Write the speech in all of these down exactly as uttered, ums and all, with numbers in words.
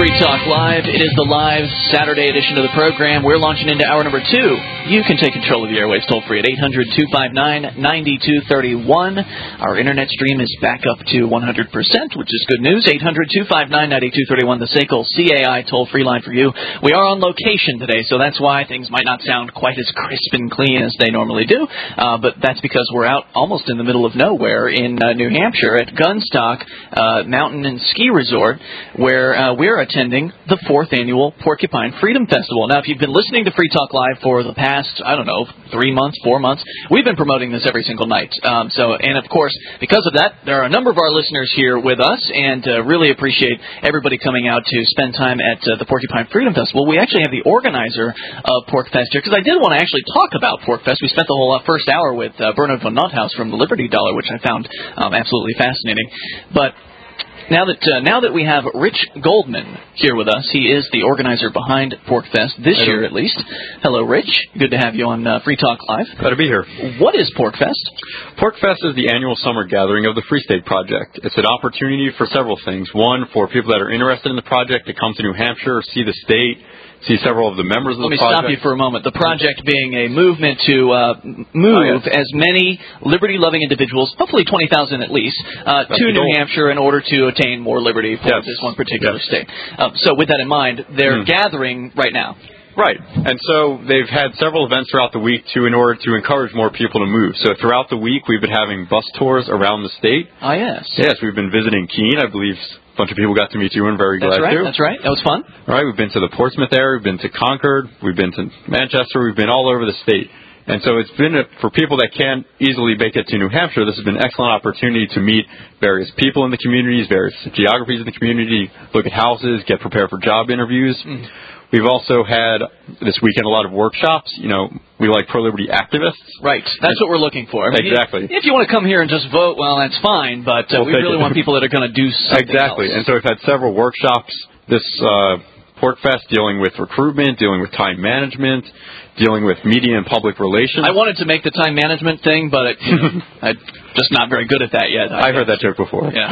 Free Talk Live. It is the live Saturday edition of the program. We're launching into hour number two. You can take control of the airwaves toll-free at eight hundred, two five nine, nine two three one. Our internet stream is back up to one hundred percent, which is good news. eight hundred, two five nine, nine two three one, the S A C L C A I toll-free line for you. We are on location today, so that's why things might not sound quite as crisp and clean as they normally do. Uh, but that's because we're out almost in the middle of nowhere in uh, New Hampshire at Gunstock uh, Mountain and Ski Resort, where uh, we're attending the fourth annual Porcupine Freedom Festival. Now, if you've been listening to Free Talk Live for the past, I don't know, three months, four months, we've been promoting this every single night. Um, so, and of course, because of that, there are a number of our listeners here with us, and uh, really appreciate everybody coming out to spend time at uh, the Porcupine Freedom Festival. We actually have the organizer of PorcFest here, because I did want to actually talk about PorcFest. We spent the whole uh, first hour with uh, Bernard von Nothaus from the Liberty Dollar, which I found um, absolutely fascinating. But Now that uh, now that we have Rich Goldman here with us, he is the organizer behind PorcFest this Hello. year at least. Hello, Rich. Good to have you on uh, Free Talk Live. Glad to be here. What is PorcFest? PorcFest is the annual summer gathering of the Free State Project. It's an opportunity for several things. One, for people that are interested in the project to come to New Hampshire, see the state, see several of the members of Let the Let project. me stop you for a moment. The project being a movement to uh, move oh, yes. as many liberty-loving individuals, hopefully twenty thousand at least, uh, to New Hampshire in order to attain more liberty for yes. this one particular yes. state. Um, so with that in mind, they're mm. gathering right now. Right. And so they've had several events throughout the week to in order to encourage more people to move. So throughout the week, we've been having bus tours around the state. Ah, yes. Yes, we've been visiting Keene. I believe a bunch of people got to meet you and very that's glad right, to. That's right. That was fun. All right. We've been to the Portsmouth area. We've been to Concord. We've been to Manchester. We've been all over the state. And so it's been, a, for people that can't easily make it to New Hampshire, this has been an excellent opportunity to meet various people in the communities, various geographies in the community, look at houses, get prepared for job interviews. Mm. We've also had, this weekend, a lot of workshops. You know, we like pro-liberty activists. Right. That's and, what we're looking for. I mean, exactly. If you want to come here and just vote, well, that's fine, but uh, we'll we really it. want people that are going to do something Exactly. else. And so we've had several workshops this uh, PorcFest dealing with recruitment, dealing with time management, dealing with media and public relations. I wanted to make the time management thing, but it, you know, I'm just not very good at that yet. I I've heard that joke before. Yeah.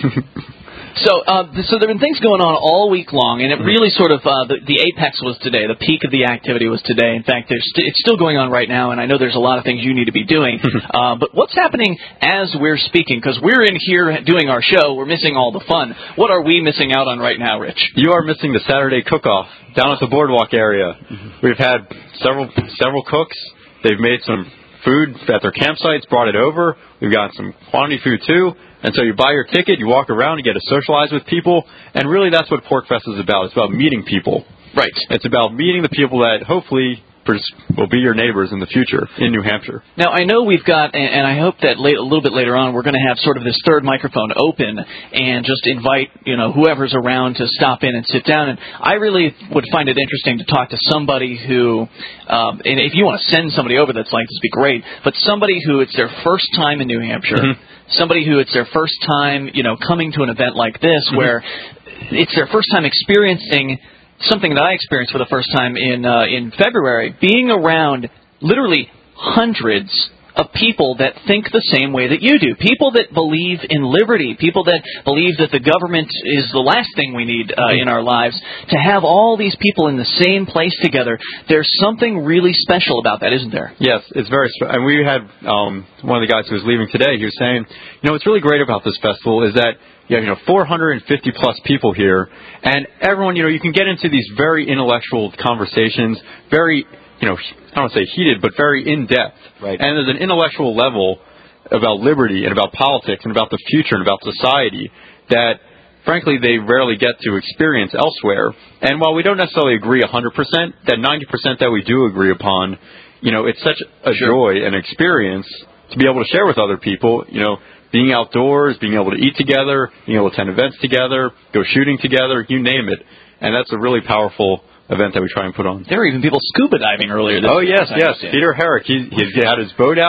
So, uh, so there have been things going on all week long, and it really sort of, uh, the, the apex was today. The peak of the activity was today. In fact, there's st- it's still going on right now, and I know there's a lot of things you need to be doing. uh, but what's happening as we're speaking? Because we're in here doing our show. We're missing all the fun. What are we missing out on right now, Rich? You are missing the Saturday cook-off down at the boardwalk area. Mm-hmm. We've had several several cooks. They've made some food at their campsites, brought it over. We've got some quantity food, too. And so you buy your ticket, you walk around, you get to socialize with people, and really that's what PorcFest is about. It's about meeting people. Right. It's about meeting the people that hopefully will be your neighbors in the future in New Hampshire. Now, I know we've got, and I hope that late, a little bit later on, we're going to have sort of this third microphone open and just invite, you know, whoever's around to stop in and sit down. And I really would find it interesting to talk to somebody who, um, and if you want to send somebody over that's like this, would be great, but somebody who it's their first time in New Hampshire, mm-hmm. somebody who it's their first time, you know, coming to an event like this, mm-hmm. where it's their first time experiencing something that I experienced for the first time in uh, in February, being around literally hundreds of people that think the same way that you do, people that believe in liberty, people that believe that the government is the last thing we need uh, in our lives. To have all these people in the same place together, there's something really special about that, isn't there? Yes, it's very special. And we had um, one of the guys who was leaving today, he was saying, you know, what's really great about this festival is that you have, you know, four hundred fifty plus people here, and everyone, you know, you can get into these very intellectual conversations, very, you know, I don't want to say heated, but very in-depth. Right. And there's an intellectual level about liberty and about politics and about the future and about society that, frankly, they rarely get to experience elsewhere. And while we don't necessarily agree one hundred percent, that ninety percent that we do agree upon, you know, it's such a sure. joy and experience to be able to share with other people, you know, being outdoors, being able to eat together, being able to attend events together, go shooting together, you name it. And that's a really powerful event that we try and put on. There were even people scuba diving earlier this Oh, week. yes, yes. Peter Herrick, he, he's had his boat out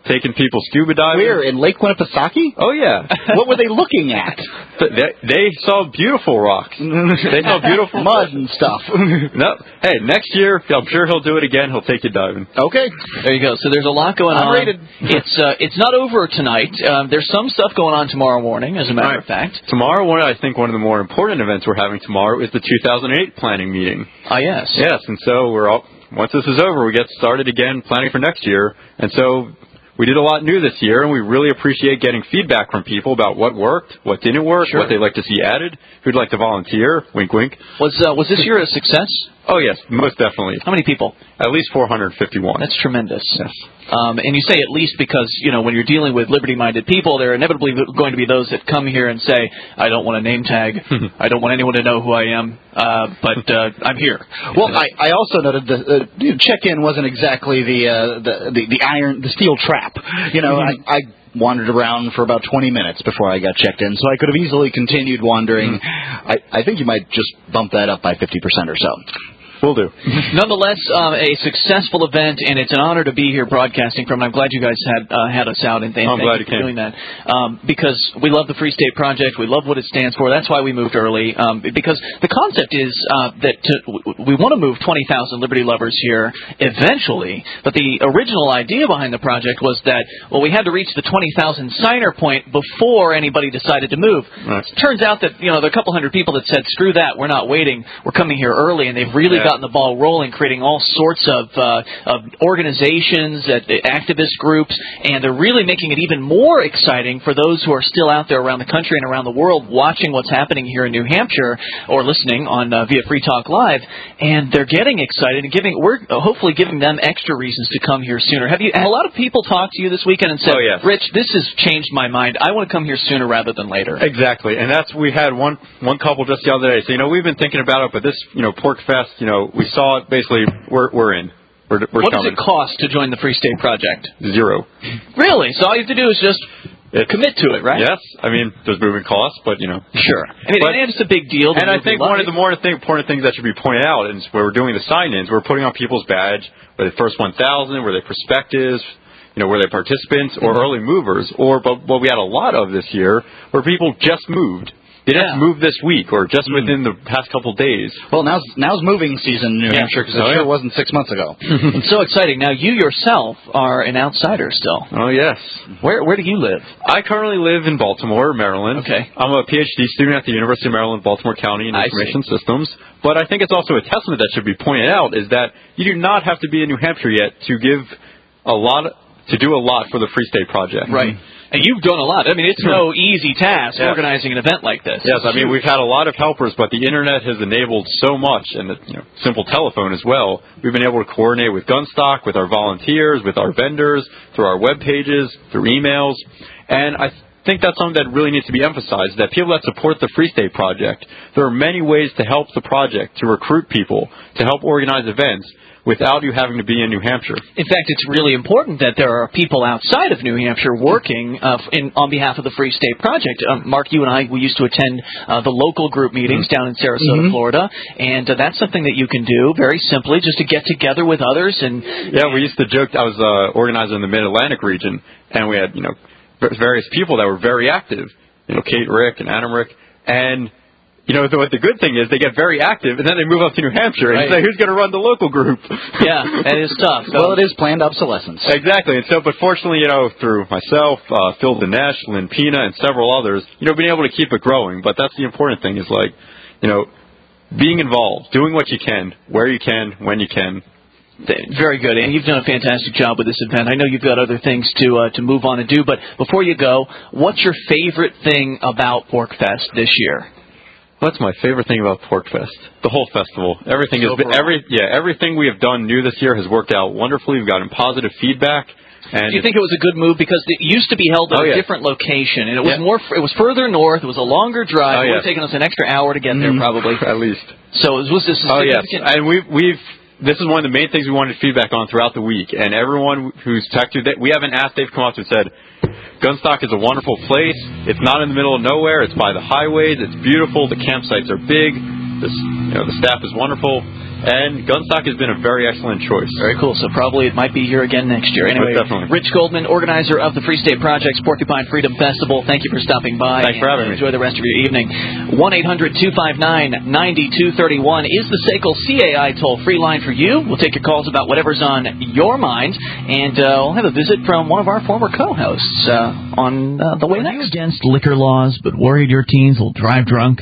taking people scuba diving. Where? In Lake Winnipesaukee? Oh, yeah. What were they looking at? They, they saw beautiful rocks. They saw beautiful mud and stuff. No. Hey, next year, I'm sure he'll do it again. He'll take you diving. Okay. There you go. So there's a lot going I'm on. rated. It's uh, it's not over tonight. Um, there's some stuff going on tomorrow morning, as a matter Right. of fact. Tomorrow, one, I think one of the more important events we're having tomorrow is the two thousand eight planning meeting. Ah, yes. Yes, and so we're all, once this is over, we get started again planning for next year. And so we did a lot new this year, and we really appreciate getting feedback from people about what worked, what didn't work, Sure. what they'd like to see added, who'd like to volunteer. Wink, wink. Was uh, was this year a success? Oh, yes, most definitely. How many people? At least four hundred fifty-one. That's tremendous. Yes. Um, and you say at least because, you know, when you're dealing with liberty-minded people, there are inevitably going to be those that come here and say, I don't want a name tag. I don't want anyone to know who I am, uh, but uh, I'm here. Well, I, I also noted the uh, check-in wasn't exactly the, uh, the the the iron, the steel trap. You know, Mm-hmm. I, I wandered around for about twenty minutes before I got checked in, so I could have easily continued wandering. Mm-hmm. I, I think you might just bump that up by fifty percent or so. Will do. Nonetheless, um, a successful event, and it's an honor to be here broadcasting from. And I'm glad you guys had uh, had us out, and th- I'm thank glad you you for came. doing that. Um, because we love the Free State Project, we love what it stands for. That's why we moved early. Um, because the concept is uh, that to, we want to move twenty thousand Liberty lovers here eventually. But the original idea behind the project was that well, we had to reach the twenty thousand signer point before anybody decided to move. Right. It turns out that you know there are a couple hundred people that said, "Screw that, we're not waiting. We're coming here early," and they've really Yeah. gotten the ball rolling, creating all sorts of, uh, of organizations, uh, activist groups, and they're really making it even more exciting for those who are still out there around the country and around the world watching what's happening here in New Hampshire or listening on uh, via Free Talk Live, and they're getting excited and giving we're uh, hopefully giving them extra reasons to come here sooner. Have you? Have a lot of people talked to you this weekend and said, Oh, yes. "Rich, this has changed my mind. I want to come here sooner rather than later." Exactly, and that's we had one one couple just the other day. So you know we've been thinking about it, but this you know Pork Fest, you know we saw it basically. We're we're in. We're we're What coming. does it cost to join the Free State Project? Zero. Really? So all you have to do is just It's, commit to it, right? Yes, I mean there's moving costs, but you know. Sure. I mean, But- and it's a big deal. to And I move think your one of life. the more thing, important things that should be pointed out is where we're doing the sign-ins, we're putting on people's badge, were they first one thousand, were they prospectives, you know, were they participants or early movers, or but what we had a lot of this year were people just moved. They Yeah. just moved this week or just within the past couple days. Well, now's now's moving season in New Yeah. Hampshire because it Oh, sure yeah. wasn't six months ago. It's so exciting. Now, you yourself are an outsider still. Oh, yes. Where Where do you live? I currently live in Baltimore, Maryland. Okay. I'm a PhD student at the University of Maryland, Baltimore County in I Information Systems. But I think it's also a testament that should be pointed out is that you do not have to be in New Hampshire yet to give a lot, to do a lot for the Free State Project. Right. And you've done a lot. I mean, it's no easy task Yeah. organizing an event like this. Yes, I mean, we've had a lot of helpers, but the Internet has enabled so much, and the you know, simple telephone as well. We've been able to coordinate with Gunstock, with our volunteers, with our vendors, through our web pages, through emails. And I think that's something that really needs to be emphasized, that people that support the Free State Project, there are many ways to help the project, to recruit people, to help organize events, without you having to be in New Hampshire. In fact, it's really important that there are people outside of New Hampshire working uh, in, on behalf of the Free State Project. Um, Mark, you and I, we used to attend uh, the local group meetings mm-hmm. down in Sarasota, mm-hmm. Florida, and uh, that's something that you can do very simply, just to get together with others. And yeah, we used to joke. I was uh, organizer in the Mid-Atlantic region, and we had you know various people that were very active. You know, Kate Rick and Adam Rick, and you know, the, what the good thing is they get very active, and then they move up to New Hampshire right. and say, who's going to run the local group? Yeah, that is tough. Well, it is planned obsolescence. Exactly. And so, but fortunately, you know, through myself, uh, Phil Dinesh, Lynn Pina, and several others, you know, being able to keep it growing. But that's the important thing is, like, you know, being involved, doing what you can, where you can, when you can. Very good, and you've done a fantastic job with this event. I know you've got other things to uh, to move on and do, but before you go, what's your favorite thing about Pork Fest this year? That's my favorite thing about Pork Fest. The whole festival. Everything has been, every yeah, everything we have done new this year has worked out wonderfully. We've gotten positive feedback. And do you think it was a good move because it used to be held at oh, a yeah. different location, and it was yeah. more it was further north. It was a longer drive. Oh, it would yes. have taken us an extra hour to get there, mm, probably at least. So was this? A oh yes, significant... and we've we've. This is one of the main things we wanted feedback on throughout the week, and everyone who's texted that we haven't asked, they've come up and said, Gunstock is a wonderful place. It's not in the middle of nowhere. It's by the highways. It's beautiful. The campsites are big. The, you know, the staff is wonderful. And Gunstock has been a very excellent choice. Very cool. So probably it might be here again next year. Anyway, definitely. Rich Goldman, organizer of the Free State Project's Porcupine Freedom Festival, thank you for stopping by. Thanks for having me. Enjoy the rest of your evening. one eight hundred two five nine nine two three one is the S A C L C A I toll-free line for you. We'll take your calls about whatever's on your mind, and uh, we'll have a visit from one of our former co-hosts uh, on uh, the way Are next. you against liquor laws but worried your teens will drive drunk?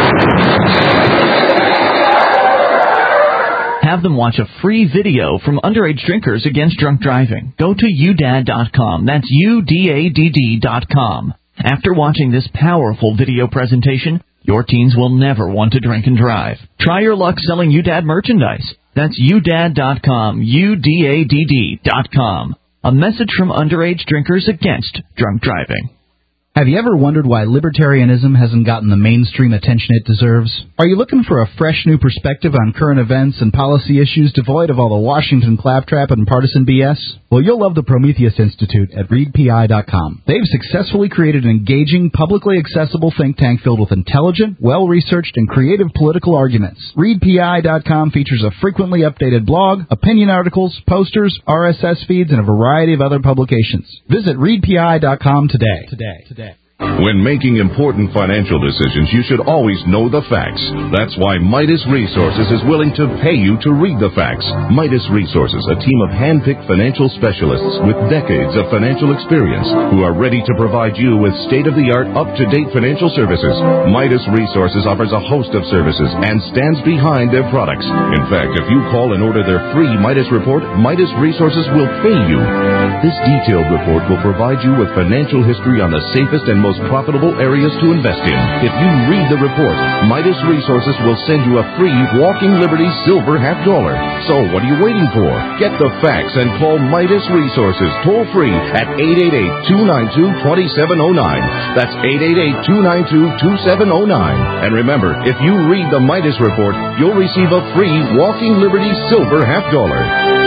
Have them watch a free video from Underage Drinkers Against Drunk Driving. Go to U D A D dot com. That's U D A D D dot com. After watching this powerful video presentation, your teens will never want to drink and drive. Try your luck selling U D A D merchandise. That's U D A D dot com. U D A D D dot com. A message from Underage Drinkers Against Drunk Driving. Have you ever wondered why libertarianism hasn't gotten the mainstream attention it deserves? Are you looking for a fresh new perspective on current events and policy issues devoid of all the Washington claptrap and partisan B S? Well, you'll love the Prometheus Institute at read P I dot com. They've successfully created an engaging, publicly accessible think tank filled with intelligent, well-researched, and creative political arguments. read P I dot com features a frequently updated blog, opinion articles, posters, R S S feeds, and a variety of other publications. Visit read P I dot com today. Today. Today. When making important financial decisions, you should always know the facts. That's why Midas Resources is willing to pay you to read the facts. Midas Resources, a team of hand-picked financial specialists with decades of financial experience who are ready to provide you with state-of-the-art, up-to-date financial services. Midas Resources offers a host of services and stands behind their products. In fact, if you call and order their free Midas report, Midas Resources will pay you. This detailed report will provide you with financial history on the safest and most profitable areas to invest in. If you read the report, Midas Resources will send you a free Walking Liberty silver half dollar. So what are you waiting for? Get the facts and call Midas Resources toll free at eight eight eight, two nine two, two seven zero nine. That's eight eight eight, two nine two, two seven zero nine. And remember, if you read the Midas report, you'll receive a free Walking Liberty silver half dollar.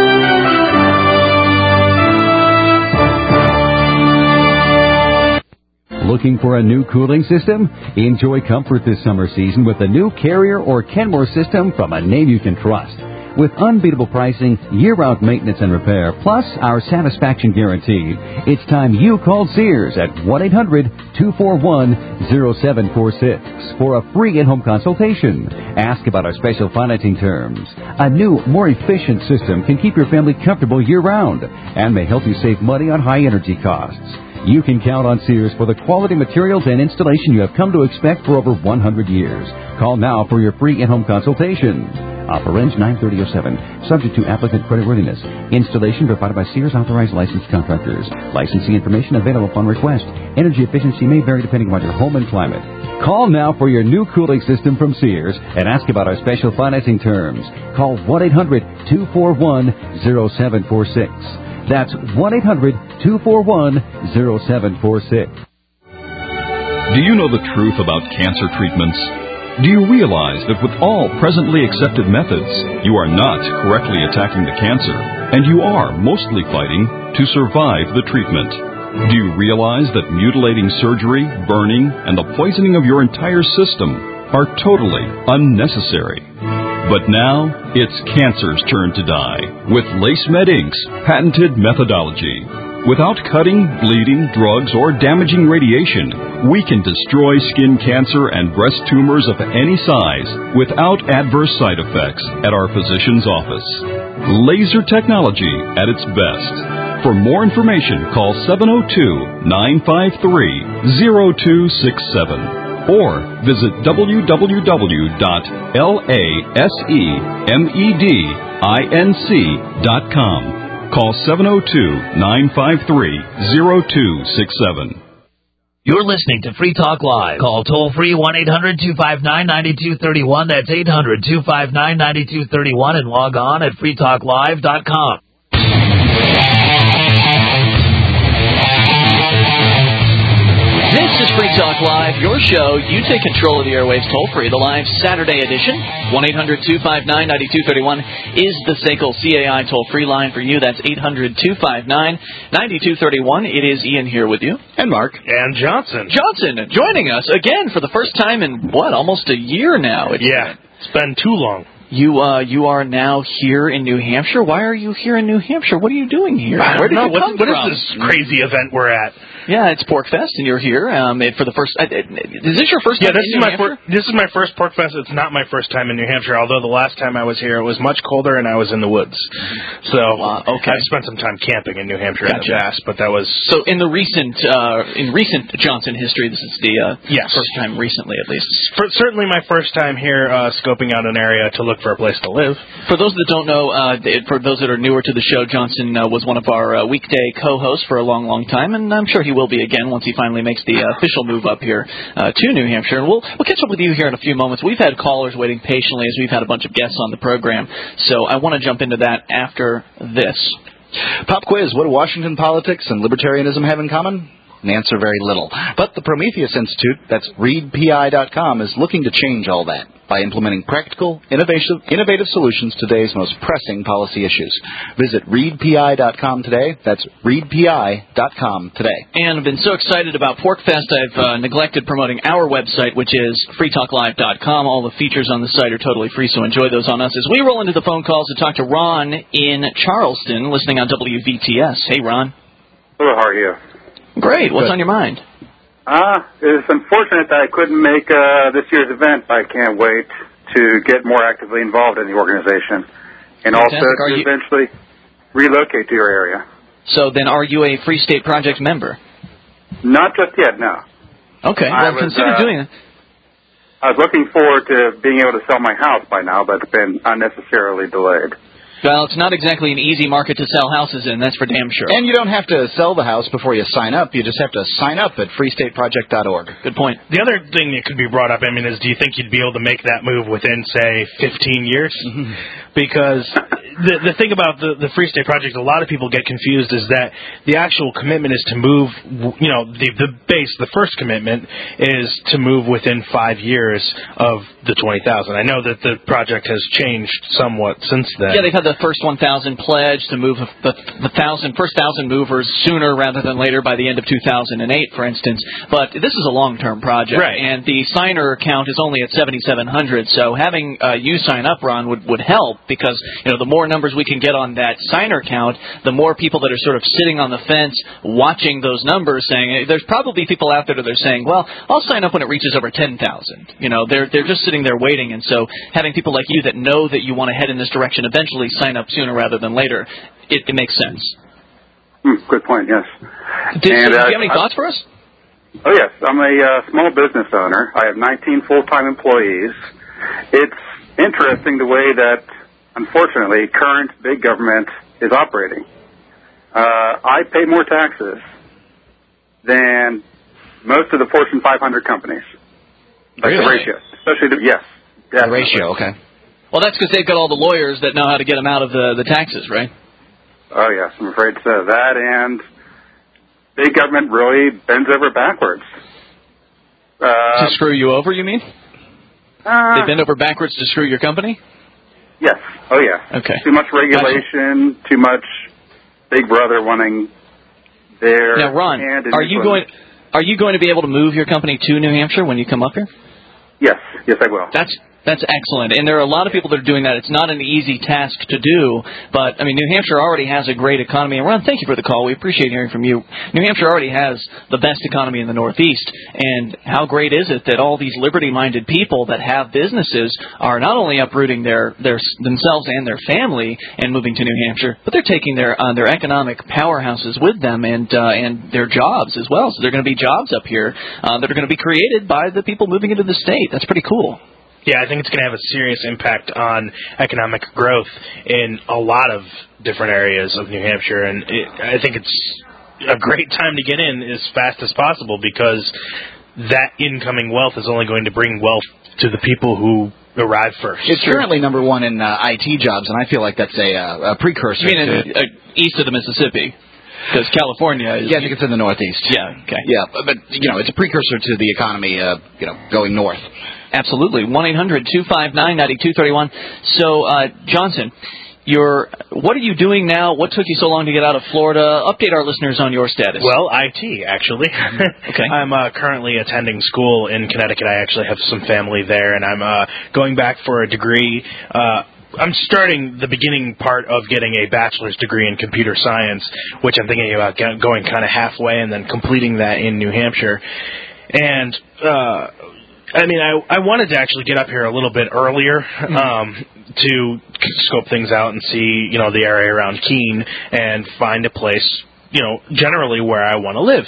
Looking for a new cooling system? Enjoy comfort this summer season with the new Carrier or Kenmore system from a name you can trust. With unbeatable pricing, year-round maintenance and repair, plus our satisfaction guarantee, it's time you called Sears at one eight hundred, two four one, zero seven four six for a free in-home consultation. Ask about our special financing terms. A new, more efficient system can keep your family comfortable year-round and may help you save money on high energy costs. You can count on Sears for the quality materials and installation you have come to expect for over one hundred years. Call now for your free in-home consultation. Offer ends nine thirty oh seven, subject to applicant creditworthiness. Installation provided by Sears authorized licensed contractors. Licensing information available upon request. Energy efficiency may vary depending on your home and climate. Call now for your new cooling system from Sears and ask about our special financing terms. Call one eight hundred, two four one, zero seven four six. That's one eight hundred, two four one, zero seven four six. Do you know the truth about cancer treatments? Do you realize that with all presently accepted methods, you are not correctly attacking the cancer, and you are mostly fighting to survive the treatment? Do you realize that mutilating surgery, burning, and the poisoning of your entire system are totally unnecessary? But now, it's cancer's turn to die with LaceMed Incorporated's patented methodology. Without cutting, bleeding, drugs, or damaging radiation, we can destroy skin cancer and breast tumors of any size without adverse side effects at our physician's office. Laser technology at its best. For more information, call seven oh two, nine five three, oh two six seven. Or visit w w w dot lasemedinc dot com. Call seven oh two, nine five three, oh two six seven. You're listening to Free Talk Live. Call toll-free one eight hundred, two five nine, nine two three one. That's eight hundred, two five nine, nine two three one. And log on at free talk live dot com. This is Free Talk Live, your show. You take control of the airwaves toll-free. The live Saturday edition, one eight hundred, two five nine, nine two three one, is the S A C L C A I toll-free line for you. That's eight hundred, two five nine, nine two three one. It is Ian here with you. And Mark. And Johnson. Johnson joining us again for the first time in, what, almost a year now? It's yeah, it's been too long. You uh, you are now here in New Hampshire. Why are you here in New Hampshire? What are you doing here? I Where don't did know. you What, come what from? is this crazy event we're at? Yeah, it's Pork Fest, and you're here um, for the first. Uh, is this your first Yeah, time this in is New my Hampshire? fir- this is my first Pork Fest. It's not my first time in New Hampshire. Although the last time I was here, it was much colder and I was in the woods. So Wow, okay. I've spent some time camping in New Hampshire Gotcha. in the past, but that was So in the recent uh, in recent Johnson history, this is the uh, Yes. first time recently, at least. for, certainly my first time here uh, scoping out an area to look for a place to live. For those that don't know, uh, for those that are newer to the show, Johnson uh, was one of our uh, weekday co-hosts for a long, long time, and I'm sure he will be again once he finally makes the uh, official move up here uh, to New Hampshire. And we'll we'll catch up with you here in a few moments. We've had callers waiting patiently as we've had a bunch of guests on the program, so I want to jump into that after this. Pop quiz. What do Washington politics and libertarianism have in common? An answer, very little. But the Prometheus Institute, that's read P I dot com, is looking to change all that by implementing practical, innovative, innovative solutions to today's most pressing policy issues. Visit read P I dot com today. That's read P I dot com today. And I've been so excited about Pork Fest, I've uh, neglected promoting our website, which is free talk live dot com. All the features on the site are totally free, so enjoy those on us. As we roll into the phone calls to talk to Ron in Charleston, listening on W V T S. Hey, Ron. Hello, how are you? Great. What's Good. on your mind? Uh, it's unfortunate that I couldn't make uh, this year's event. I can't wait to get more actively involved in the organization and Fantastic. also Are to you- eventually relocate to your area. So then are you a Free State Project member? Not just yet, no. Okay. I Well, was, consider uh, doing it. I was looking forward to being able to sell my house by now, but it's been unnecessarily delayed. Well, it's not exactly an easy market to sell houses in, that's for damn sure. And you don't have to sell the house before you sign up. You just have to sign up at free state project dot org. Good point. The other thing that could be brought up, I mean, is do you think you'd be able to make that move within, say, fifteen years? Because the the thing about the, the Free State Project, a lot of people get confused, is that the actual commitment is to move, you know, the, the base, the first commitment is to move within five years of the twenty thousand. I know that the project has changed somewhat since then. Yeah, they've had the first one thousand pledge to move the, the thousand, first one thousand movers sooner rather than later by the end of two thousand eight, for instance. But this is a long-term project, Right. and the signer count is only at seventy-seven hundred. So having uh, you sign up, Ron, would, would help because, you know, the more numbers we can get on that signer count, the more people that are sort of sitting on the fence watching those numbers saying, there's probably people out there that are saying, well, I'll sign up when it reaches over ten thousand. You know, they're, they're just sitting there waiting. And so having people like you that know that you want to head in this direction eventually sign up sooner rather than later, it, it makes sense. Hmm, good point, yes. Did, And, so, do uh, you have any I- thoughts for us? Oh, yes. I'm a uh, small business owner. I have nineteen full-time employees. It's interesting the way that, unfortunately, current big government is operating. Uh, I pay more taxes than most of the Fortune five hundred companies. Like Really? the ratio. Especially the, yes. The definitely. ratio, okay. Well, that's because they've got all the lawyers that know how to get them out of the, the taxes, right? Oh, yes. I'm afraid so. That and big government really bends over backwards. Uh, to screw you over, you mean? uh, They bend over backwards to screw your company? Yes. Oh, yeah. Okay. Too much regulation, too much Big Brother wanting their Now, Ron, hand in are you going influence. are you going to be able to move your company to New Hampshire when you come up here? Yes. Yes, I will. That's That's excellent. And there are a lot of people that are doing that. It's not an easy task to do, but, I mean, New Hampshire already has a great economy. And, Ron, thank you for the call. We appreciate hearing from you. New Hampshire already has the best economy in the Northeast. And how great is it that all these liberty-minded people that have businesses are not only uprooting their, their themselves and their family and moving to New Hampshire, but they're taking their uh, their economic powerhouses with them and uh, and their jobs as well. So there are going to be jobs up here uh, that are going to be created by the people moving into the state. That's pretty cool. Yeah, I think it's going to have a serious impact on economic growth in a lot of different areas of New Hampshire, and it, I think it's a great time to get in as fast as possible because that incoming wealth is only going to bring wealth to the people who arrive first. It's currently number one in uh, I T jobs, and I feel like that's a, uh, a precursor. You mean to in, uh, east of the Mississippi? Because California is... Yeah, I think it's in the Northeast. Yeah, okay. Yeah, but, but, you know, it's a precursor to the economy, uh, you know, going north. Absolutely. one eight hundred two five nine nine two three one. So, uh, Johnson, You're, what are you doing now? What took you so long to get out of Florida? Update our listeners on your status. Well, I T, actually. Okay. I'm uh, currently attending school in Connecticut. I actually have some family there, and I'm uh, going back for a degree. Uh, I'm starting the beginning part of getting a bachelor's degree in computer science, which I'm thinking about get, going kind of halfway and then completing that in New Hampshire. And, uh, I mean, I, I wanted to actually get up here a little bit earlier um, to scope things out and see, you know, the area around Keene and find a place, you know, generally where I want to live.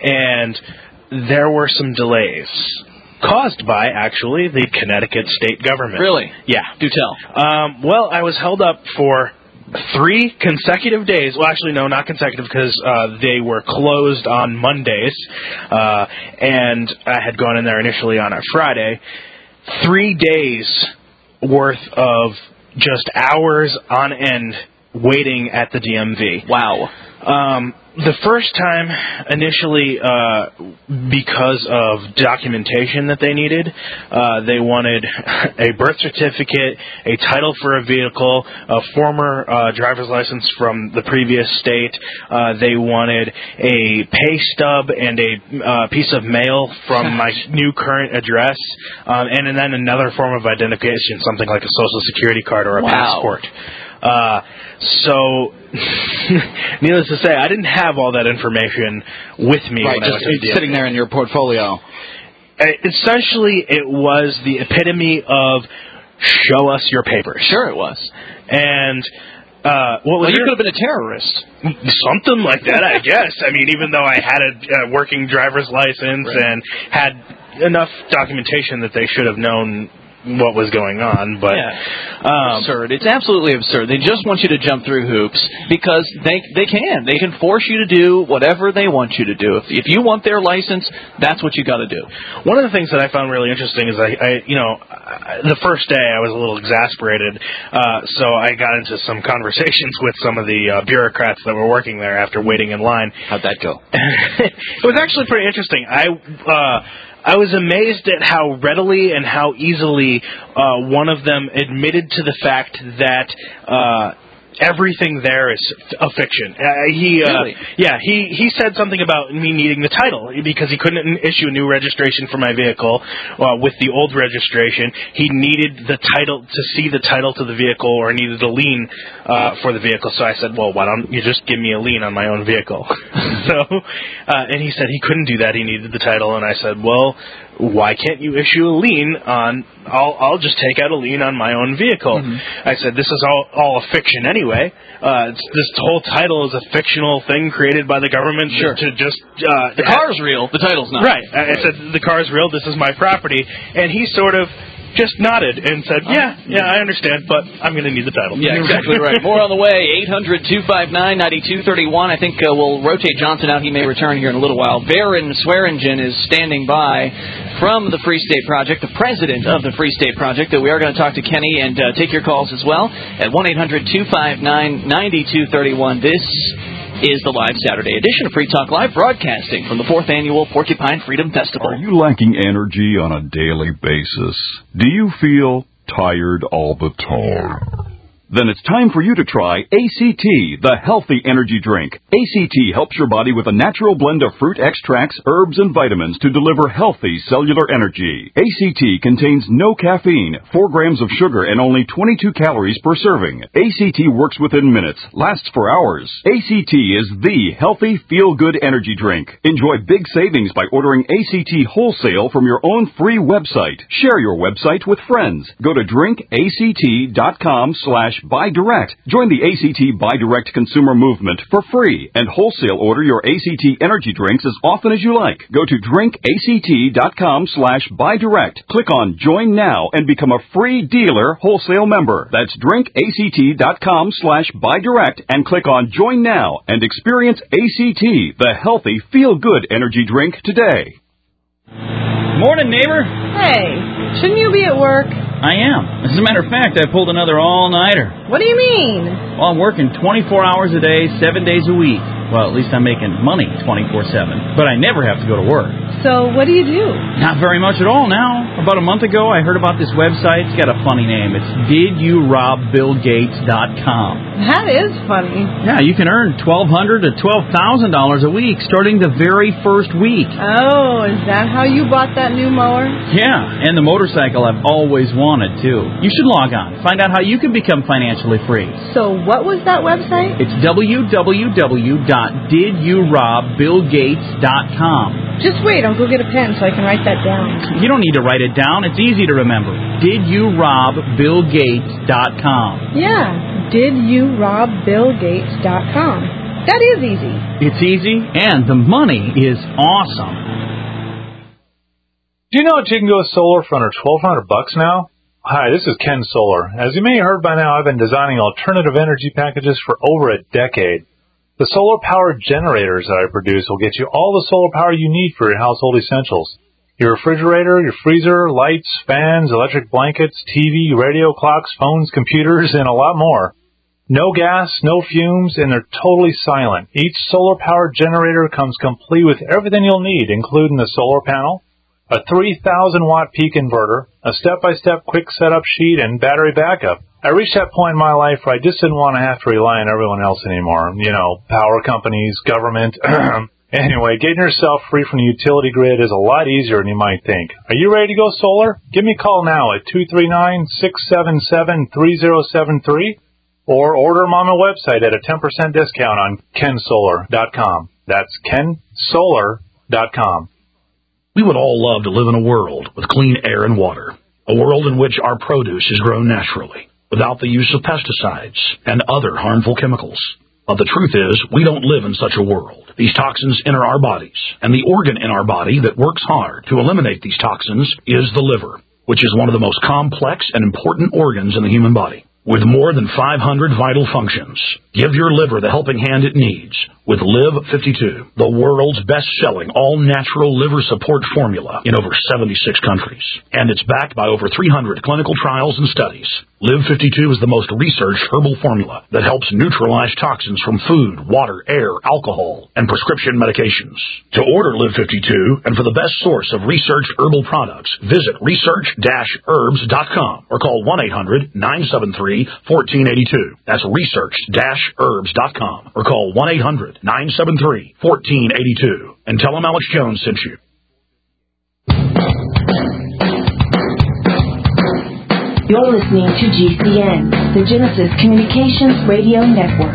And there were some delays. Caused by, actually, the Connecticut state government. Really? Yeah. Do tell. Um, well, I was held up for three consecutive days. Well, actually, no, not consecutive, because uh, they were closed on Mondays, uh, and I had gone in there initially on a Friday. Three days worth of just hours on end waiting at the D M V. Wow. Um, the first time, initially, uh, because of documentation that they needed, uh, they wanted a birth certificate, a title for a vehicle, a former uh, driver's license from the previous state. Uh, they wanted a pay stub and a uh, piece of mail from my new current address, um, and, and then another form of identification, something like a social security card or a wow. passport. Uh, so, needless to say, I didn't have all that information with me. Right, when I just went to the D M V. sitting there in your portfolio. Uh, essentially, it was the epitome of show us your papers. Sure it was. And uh, what was well, you your, could have been a terrorist. Something like that, I guess. I mean, even though I had a uh, working driver's license right. and had enough documentation that they should have known what was going on, but yeah. um, absurd. It's absolutely absurd. They just want you to jump through hoops because they they can. They can force you to do whatever they want you to do. If if you want their license, that's what you got to do. One of the things that I found really interesting is I, I you know, I, the first day I was a little exasperated, uh, so I got into some conversations with some of the uh, bureaucrats that were working there after waiting in line. How'd that go? It was actually pretty interesting. I. Uh, I was amazed at how readily and how easily uh, one of them admitted to the fact that uh, everything there is a fiction. Uh, he, uh, really? Yeah, he, he said something about me needing the title because he couldn't issue a new registration for my vehicle uh, with the old registration. He needed the title to see the title to the vehicle or needed a lien uh, for the vehicle. So I said, well, why don't you just give me a lien on my own vehicle? so, uh, and he said he couldn't do that. He needed the title. And I said, well, why can't you issue a lien on, I'll, I'll just take out a lien on my own vehicle. Mm-hmm. I said, this is all, all a fiction anyway. Uh, it's, this whole title is a fictional thing created by the government sure. to, to just... Uh, the car's real, the title's not. Right. I, I said, the car's real, this is my property. And he sort of just nodded and said, yeah, yeah, I understand, but I'm going to need the title. Yeah, exactly right. More on the way. eight hundred, two five nine, nine two three one. I think uh, we'll rotate Johnson out. He may return here in a little while. Baron Swearingen is standing by from the Free State Project, the president of the Free State Project. That we are going to talk to Kenny and uh, take your calls as well at one eight hundred, two five nine, nine two three one. This is the live Saturday edition of Free Talk Live, broadcasting from the fourth Annual Porcupine Freedom Festival. Are you lacking energy on a daily basis? Do you feel tired all the time? Then it's time for you to try A C T, the healthy energy drink. A C T helps your body with a natural blend of fruit extracts, herbs, and vitamins to deliver healthy cellular energy. A C T contains no caffeine, four grams of sugar, and only twenty-two calories per serving. A C T works within minutes, lasts for hours. A C T is the healthy, feel-good energy drink. Enjoy big savings by ordering A C T wholesale from your own free website. Share your website with friends. Go to drinkact.com slash Buy Direct. Join the A C T Buy Direct consumer movement for free and wholesale order your A C T energy drinks as often as you like. Go to drinkact.com slash Buy Direct. Click on Join Now and become a free dealer wholesale member. That's drinkact.com slash Buy Direct and click on Join Now and experience A C T, the healthy, feel-good energy drink today. Morning, neighbor. Hey, shouldn't you be at work? I am. As a matter of fact, I pulled another all-nighter. What do you mean? Well, I'm working twenty-four hours a day, seven days a week. Well, at least I'm making money twenty-four seven. But I never have to go to work. So what do you do? Not very much at all now. About a month ago, I heard about this website. It's got a funny name. It's did you rob bill gates dot com. That is funny. Yeah, you can earn twelve hundred dollars to twelve thousand dollars a week starting the very first week. Oh, is that how you bought that new mower? Yeah, and the motorcycle I've always wanted, too. You should log on. Find out how you can become financially free. So what was that website? It's w w w dot did you rob bill gates dot com. Just wait, I'll go get a pen so I can write that down. You don't need to write it down. It's easy to remember. did you rob bill gates dot com. Yeah, did you rob bill gates dot com. That is easy. It's easy, and the money is awesome. Do you know that you can go solar for under twelve hundred bucks now? Hi, this is Ken Solar. As you may have heard by now, I've been designing alternative energy packages for over a decade. The solar-powered generators that I produce will get you all the solar power you need for your household essentials. Your refrigerator, your freezer, lights, fans, electric blankets, T V, radio, clocks, phones, computers, and a lot more. No gas, no fumes, and they're totally silent. Each solar-powered generator comes complete with everything you'll need, including the solar panel, a three thousand watt peak inverter, a step-by-step quick setup sheet, and battery backup. I reached that point in my life where I just didn't want to have to rely on everyone else anymore. You know, power companies, government. Anyway, getting yourself free from the utility grid is a lot easier than you might think. Are you ready to go solar? Give me a call now at two three nine, six seven seven, three zero seven three or order them on my website at a ten percent discount on ken solar dot com. That's ken solar dot com. We would all love to live in a world with clean air and water, a world in which our produce is grown naturally, without the use of pesticides and other harmful chemicals. But the truth is, we don't live in such a world. These toxins enter our bodies, and the organ in our body that works hard to eliminate these toxins is the liver, which is one of the most complex and important organs in the human body. With more than five hundred vital functions, give your liver the helping hand it needs with Live fifty-two, the world's best-selling all-natural liver support formula in over seventy-six countries. And it's backed by over three hundred clinical trials and studies. Live fifty-two is the most researched herbal formula that helps neutralize toxins from food, water, air, alcohol, and prescription medications. To order Live fifty-two and for the best source of researched herbal products, visit research dash herbs dot com or call one eight hundred, nine seven three, one four eight two. That's research dash herbs dot com or call one eight hundred, nine seven three, one four eight two and tell them Alex Jones sent you. You're listening to G C N, the Genesis Communications Radio Network.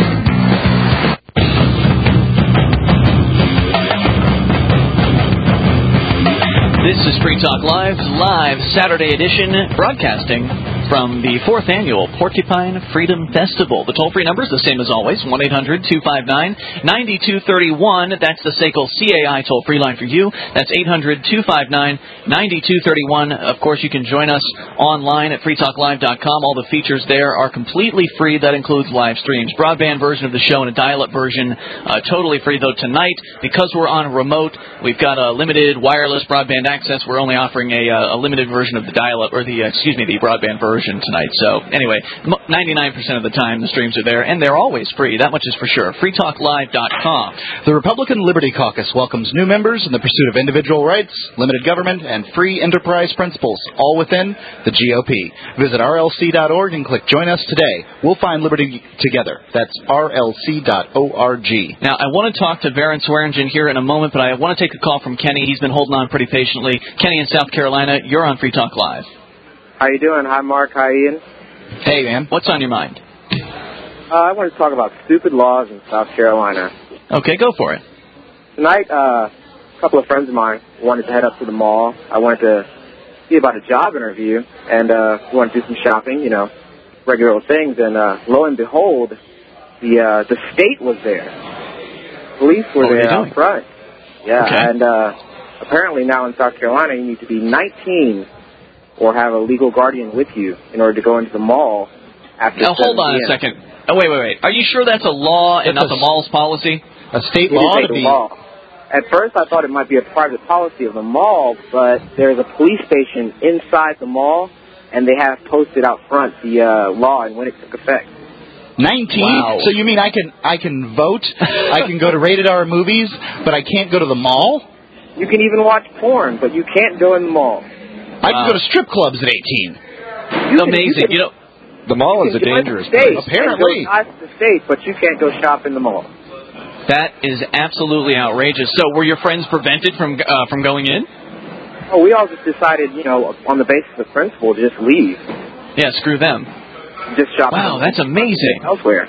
This is Free Talk Live, live Saturday edition, broadcasting from the fourth annual Porcupine Freedom Festival. The toll-free number is the same as always, one eight hundred, two five nine, nine two three one. That's the S A C L C A I toll-free line for you. That's eight hundred, two five nine, nine two three one. Of course, you can join us online at free talk live dot com. All the features there are completely free. That includes live streams, broadband version of the show, and a dial-up version, uh, totally free. Though tonight, because we're on remote, we've got a limited wireless broadband access. We're only offering a, a limited version of the dial-up, or the, uh, excuse me, the broadband version tonight. So anyway, ninety-nine percent of the time the streams are there, and they're always free. That much is for sure. free talk live dot com. The Republican Liberty Caucus welcomes new members in the pursuit of individual rights, limited government, and free enterprise principles, all within the G O P. Visit R L C dot org and click Join Us today. We'll find liberty together. That's R L C dot org. Now, I want to talk to Varen Swearingen here in a moment, but I want to take a call from Kenny. He's been holding on pretty patiently. Kenny in South Carolina, you're on Free Talk Live. How you doing? Hi, Mark. Hi, Ian. Hey, man. What's on your mind? Uh, I want to talk about stupid laws in South Carolina. Okay, go for it. Tonight, uh, a couple of friends of mine wanted to head up to the mall. I wanted to see about a job interview, and uh, we wanted to do some shopping, you know, regular old things. And uh, lo and behold, the uh, the state was there. Police were there out front. Yeah, okay. and uh, apparently now in South Carolina, you need to be nineteen or have a legal guardian with you in order to go into the mall after Now, hold on seven a second. Oh, wait, wait, wait. Are you sure that's a law and not the mall's policy? A state It law is to a be... law. At first, I thought it might be a private policy of the mall, but there's a police station inside the mall, and they have posted out front the uh, law and when it took effect. nineteen? Wow. So you mean I can I can vote, I can go to rated R movies, but I can't go to the mall? You can even watch porn, but you can't go in the mall. I can go to strip clubs at eighteen. You Amazing. Can, you, you know, the mall is a dangerous place. Apparently. Out of the state, but you can't go shop in the mall. that is absolutely outrageous. So, were your friends prevented from uh, from going in? Oh, we all just decided, you know, on the basis of principle, to just leave. Yeah, screw them. Just shop. Wow, that's amazing. Elsewhere.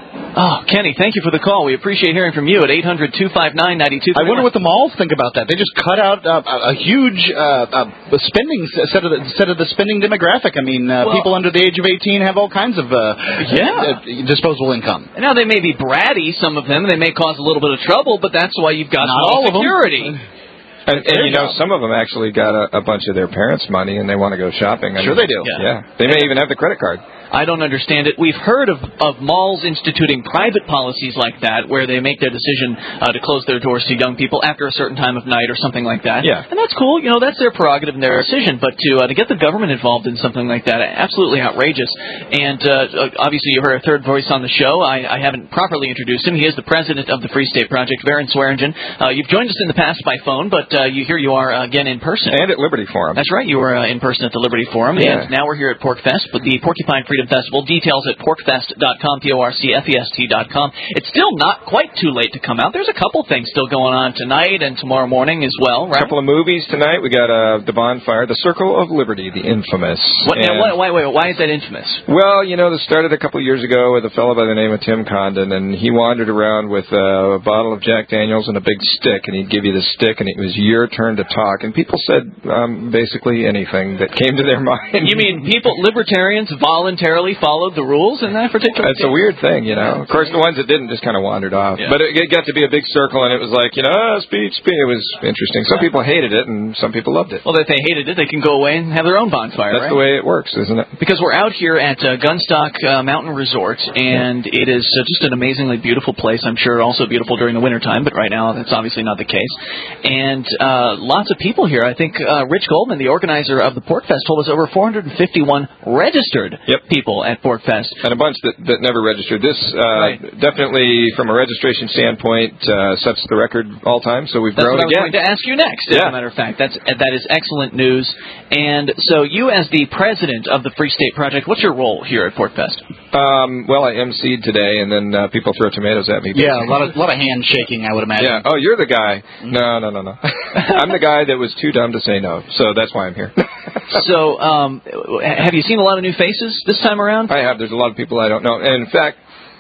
Oh, Kenny, thank you for the call. We appreciate hearing from you at eight hundred two five nine nine two three one. I wonder what the malls think about that. They just cut out uh, a, a huge uh, uh, spending set of the set of the spending demographic. I mean, uh, well, people under the age of eighteen have all kinds of uh, yeah. uh, disposable income. Now they may be bratty, some of them. They may cause a little bit of trouble, but that's why you've got Not small all of them. security. And, and you know, some of them actually got a, a bunch of their parents' money, and they want to go shopping. I Sure mean, they do. Yeah. Yeah, they may even have the credit card. I don't understand it. We've heard of, of malls instituting private policies like that, where they make their decision uh, to close their doors to young people after a certain time of night or something like that. Yeah. And that's cool. You know, that's their prerogative and their decision. But to uh, to get the government involved in something like that, absolutely outrageous. And uh, obviously, you heard a third voice on the show. I, I haven't properly introduced him. He is the president of the Free State Project, Baron Swearingen. Uh, you've joined us in the past by phone, but uh, you here you are uh, again in person. And at Liberty Forum. That's right. You were uh, in person at the Liberty Forum, Yeah. and now we're here at PorcFest with the Porcupine Freedom Festival. Details at porcfest dot com, P O R C F E S T dot com. It's still not quite too late to come out. There's a couple things still going on tonight and tomorrow morning as well, right? A couple of movies tonight. We got uh, The Bonfire, The Circle of Liberty, the infamous. What, now, And- what, wait, wait, why is that infamous? Well, you know, this started a couple of years ago with a fellow by the name of Tim Condon, and he wandered around with a bottle of Jack Daniels and a big stick, and he'd give you the stick, and it was your turn to talk. And people said um, basically anything that came to their mind. You mean people, libertarians, voluntarily followed the rules in that particular It's a weird thing, you know. Of course, the ones that didn't just kind of wandered off. Yeah. But it, it got to be a big circle, and it was like, you know, ah, speech, speech. It was interesting. Some people hated it, and some people loved it. Well, if they hated it, they can go away and have their own bonfire, That's right? the way it works, isn't it? Because we're out here at uh, Gunstock uh, Mountain Resort, and it is uh, just an amazingly beautiful place. I'm sure also beautiful during the wintertime, but right now that's obviously not the case. And uh, lots of people here. I think uh, Rich Goldman, the organizer of the PorcFest, told us over four hundred fifty-one registered yep. people at PorcFest. And a bunch that, that never registered. This uh, right. definitely, from a registration standpoint, uh, sets the record all time, so we've That's grown what again. I was going to ask you next, as yeah. a matter of fact. That's, that is excellent news. And so you, as the president of the Free State Project, what's your role here at PorcFest? Um, well, I emceed today, and then uh, people throw tomatoes at me. Yeah, a lot of lot of handshaking, I would imagine. Yeah. Oh, you're the guy. No, no, no, no. I'm the guy that was too dumb to say no, so that's why I'm here. So, um, have you seen a lot of new faces this time around? I have. There's a lot of people I don't know. And in fact,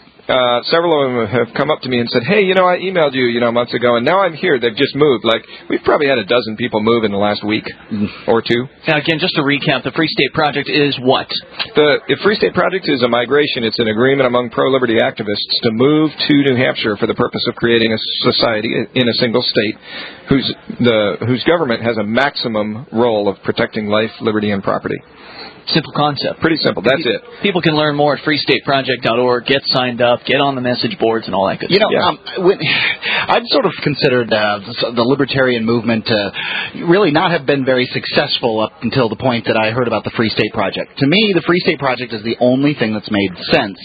uh, several of them have come up to me and said, hey, you know, I emailed you, you know, months ago, and now I'm here. They've just moved. Like, we've probably had a dozen people move in the last week or two. Now, again, just to recap, the Free State Project is what? The, the Free State Project is a migration. It's an agreement among pro-liberty activists to move to New Hampshire for the purpose of creating a society in a single state whose, the, whose government has a maximum role of protecting life, liberty, and property. Simple concept. Pretty simple. That's it. People can learn more at free state project dot org, get signed up, get on the message boards and all that good you stuff. You know, um, when, I'd sort of considered uh, the libertarian movement to really not have been very successful up until the point that I heard about the Free State Project. To me, the Free State Project is the only thing that's made sense.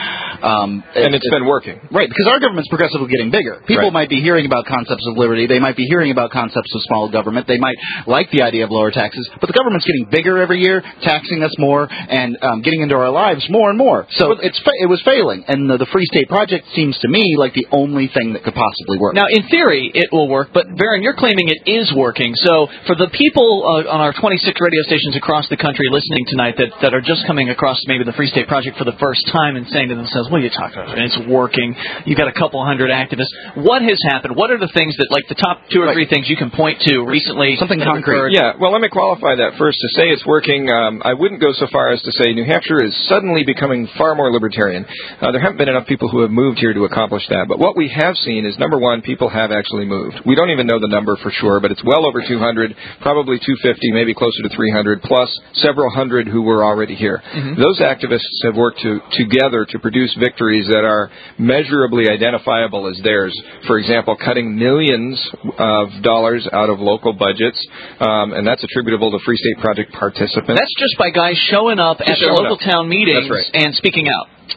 Um, and it, it's been working. Right, because our government's progressively getting bigger. People right. might be hearing about concepts of liberty. They might be hearing about concepts of small government. They might like the idea of lower taxes. But the government's getting bigger every year, taxing us more, and um, getting into our lives more and more. So well, it's fa- it was failing. And the, the Free State Project seems to me like the only thing that could possibly work. Now, in theory, it will work. But, Baron, you're claiming it is working. So for the people uh, on our twenty-six radio stations across the country listening tonight that, that are just coming across maybe the Free State Project for the first time and saying to themselves, what are you talking about? It's working. You've got a couple hundred activists. What has happened? What are the things that, like the top two or three things you can point to recently? Something concrete. Yeah, well, let me qualify that first. To say it's working, um, I wouldn't go so far as to say New Hampshire is suddenly becoming far more libertarian. Uh, there haven't been enough people who have moved here to accomplish that. But what we have seen is, number one, people have actually moved. We don't even know the number for sure, but it's well over two hundred, probably two hundred fifty, maybe closer to three hundred, plus several hundred who were already here. Mm-hmm. Those activists have worked to, together to produce victories that are measurably identifiable as theirs. For example, cutting millions of dollars out of local budgets, um, and that's attributable to Free State Project participants. That's just by guys showing up just at their local up. town meetings right. and speaking out.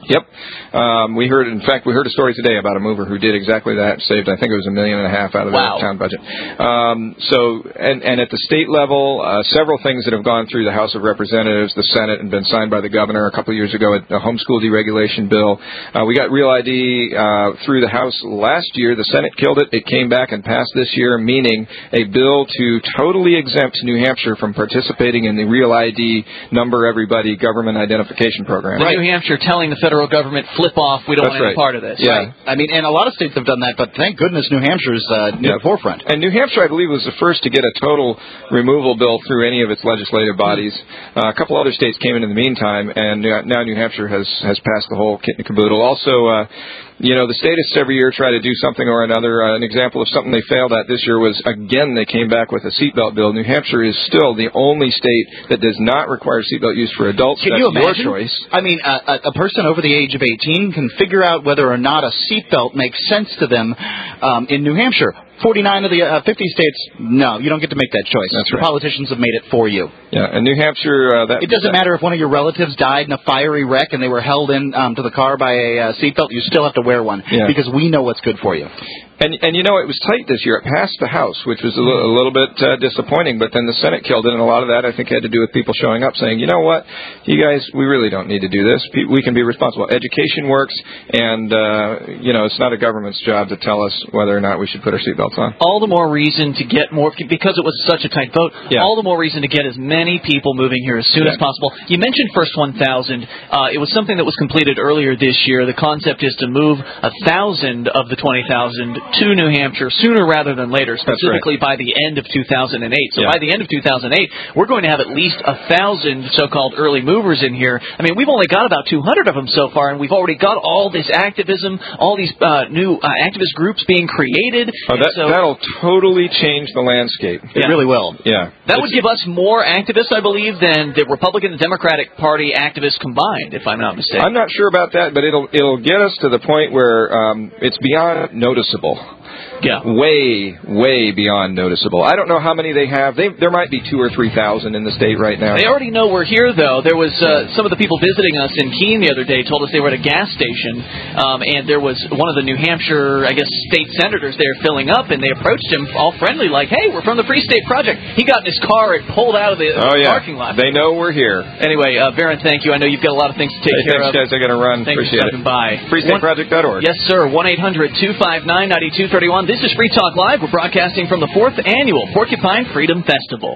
Yep. Um, we heard, in fact, we heard a story today about a mover who did exactly that, saved, I think it was a million and a half out of wow. their town budget. Um, so, and, and at the state level, uh, several things that have gone through the House of Representatives, the Senate, and been signed by the governor a couple of years ago, a homeschool deregulation bill. Uh, we got Real I D uh, through the House last year. The Senate killed it. It came back and passed this year, meaning a bill to totally exempt New Hampshire from participating in the Real I D number everybody government identification program. Right. New Hampshire telling the federal government, flip off, we don't That's want any right. part of this. Yeah. Right? I mean, and a lot of states have done that, but thank goodness New Hampshire's uh, near the forefront. And New Hampshire, I believe, was the first to get a total removal bill through any of its legislative bodies. Uh, a couple other states came in in the meantime, and now New Hampshire has, has passed the whole kit and caboodle. Also, uh, you know, the statists every year try to do something or another. Uh, an example of something they failed at this year was, again, they came back with a seatbelt bill. New Hampshire is still the only state that does not require seatbelt use for adults. Can That's you imagine? your choice. I mean, a, a person over the age of eighteen can figure out whether or not a seatbelt makes sense to them um, in New Hampshire. forty-nine of the uh, fifty states, no, you don't get to make that choice. That's the right. politicians have made it for you. Yeah, and New Hampshire... Uh, that, it doesn't that, matter if one of your relatives died in a fiery wreck and they were held in um, to the car by a uh, seatbelt. You still have to wear one yeah. because we know what's good for you. And, and you know, it was tight this year. It passed the House, which was a, l- a little bit uh, disappointing, but then the Senate killed it, and a lot of that, I think, had to do with people showing up saying, you know what, you guys, we really don't need to do this. We can be responsible. Education works, and, uh, you know, it's not a government's job to tell us whether or not we should put our seatbelts on. All the more reason to get more, because it was such a tight vote, yeah. all the more reason to get as many people moving here as soon yeah. as possible. You mentioned First one thousand. Uh, it was something that was completed earlier this year. The concept is to move one thousand of the twenty thousand to New Hampshire sooner rather than later, specifically right. by the end of two thousand eight. So yeah. by the end of two thousand eight, we're going to have at least one thousand so-called early movers in here. I mean, we've only got about two hundred of them so far, and we've already got all this activism, all these uh, new uh, activist groups being created. Oh, that, so, that'll totally change the landscape. It yeah. really will. Yeah. That it's, would give us more activists, I believe, than the Republican and Democratic Party activists combined, if I'm not mistaken. I'm not sure about that, but it'll it'll get us to the point where um, it's beyond noticeable. Yeah. Way, way beyond noticeable. I don't know how many they have. They, there might be two or three thousand in the state right now. They already know we're here, though. There was uh, some of the people visiting us in Keene the other day told us they were at a gas station, um, and there was one of the New Hampshire, I guess, state senators there filling up, and they approached him all friendly, like, "Hey, we're from the Free State Project." He got in his car and pulled out of the oh, yeah. parking lot. They know we're here. Anyway, uh, Baron, thank you. I know you've got a lot of things to take hey, care thanks, of. Guys, I got to run. Thanks Appreciate for stopping it. by. free state project dot org. Yes, sir. one eight hundred two five nine nine two three one. This is Free Talk Live. We're broadcasting from the fourth Annual Porcupine Freedom Festival.